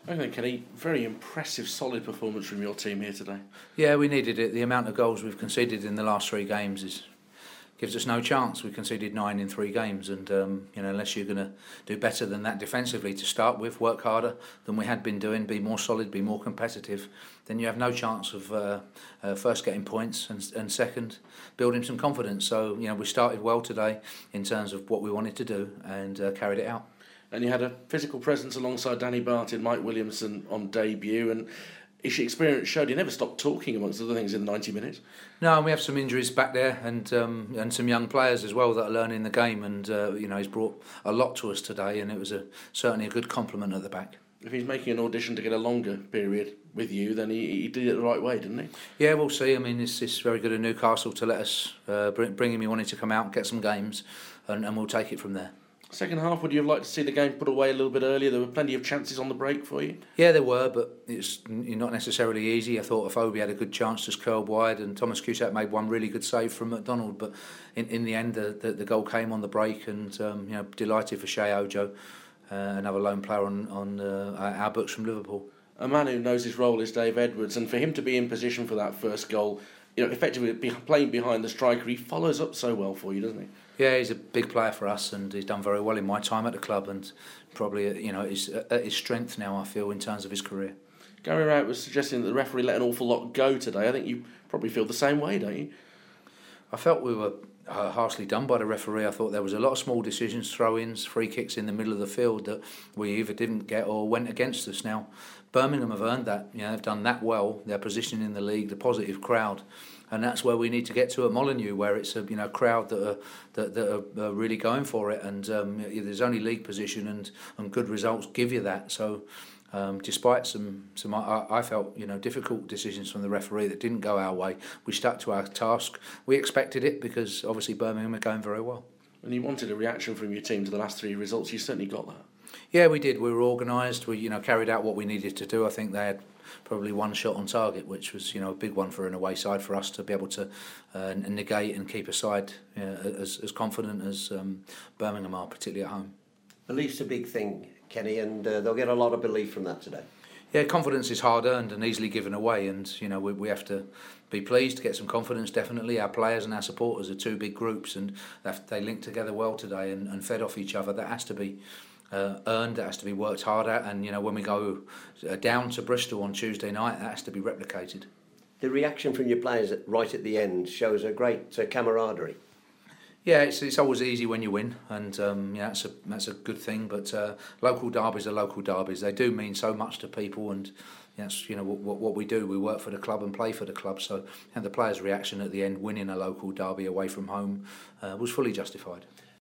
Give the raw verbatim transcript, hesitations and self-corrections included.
Okay, Kenny, very impressive, solid performance from your team here today. Yeah, we needed it. The amount of goals we've conceded in the last three games is gives us no chance. We conceded nine in three games, and um, you know, unless you're going to do better than that defensively to start with, work harder than we had been doing, be more solid, be more competitive, then you have no chance of uh, uh, first getting points and, and second building some confidence. So you know, we started well today in terms of what we wanted to do and uh, carried it out. And you had a physical presence alongside Danny Barton, Mike Williamson on debut, and his experience showed he never stopped talking amongst other things in the ninety minutes. No, and we have some injuries back there, and um, and some young players as well that are learning the game. And uh, you know, he's brought a lot to us today, and it was a certainly a good compliment at the back. If he's making an audition to get a longer period with you, then he, he did it the right way, didn't he? Yeah, we'll see. I mean, it's, it's very good of Newcastle to let us uh, bring, bring him. He wanted to come out and get some games, and, and we'll take it from there. Second half, would you have liked to see the game put away a little bit earlier? There were plenty of chances on the break for you. Yeah, there were, but it's not necessarily easy. I thought Afobe had a good chance, just curled wide, and Thomas Cusack made one really good save from McDonald. But in, in the end, the, the, the goal came on the break, and um, you know, delighted for Shea Ojo, uh, another lone player on, on uh, our books from Liverpool. A man who knows his role is Dave Edwards, and for him to be in position for that first goal, you know, effectively be playing behind the striker, he follows up so well for you, doesn't he? Yeah, he's a big player for us, and he's done very well in my time at the club, and probably, you know, is at his strength now, I feel, in terms of his career. Gary Rowett was suggesting that the referee let an awful lot go today. I think you probably feel the same way, don't you? I felt we were uh, harshly done by the referee. I thought there was a lot of small decisions, throw-ins, free kicks in the middle of the field that we either didn't get or went against us. Now, Birmingham have earned that. You know, they've done that well. Their position in the league, the positive crowd, and that's where we need to get to at Molineux, where it's a you know crowd that are that, that are really going for it. And um, there's only league position, and, and good results give you that. So. Um, despite some, some I, I felt you know difficult decisions from the referee that didn't go our way, we stuck to our task. We expected it because obviously Birmingham are going very well. And you wanted a reaction from your team to the last three results. You certainly got that. Yeah, we did. We were organised. We you know carried out what we needed to do. I think they had probably one shot on target, which was you know a big one for an away side for us to be able to uh, negate and keep a side uh, as as confident as um, Birmingham are, particularly at home. Belief's a big thing, Kenny, and uh, they'll get a lot of belief from that today. Yeah, confidence is hard earned and easily given away, and you know we we have to be pleased to get some confidence. Definitely, our players and our supporters are two big groups, and they link together well today and, and fed off each other. That has to be uh, earned. That has to be worked hard at, and you know when we go uh, down to Bristol on Tuesday night, that has to be replicated. The reaction from your players right at the end shows a great uh, camaraderie. Yeah, it's it's always easy when you win, and um, yeah, that's a that's a good thing. But uh, local derbies are local derbies. They do mean so much to people, and that's you know what what we do. We work for the club and play for the club. So and the players' reaction at the end, winning a local derby away from home, uh, was fully justified.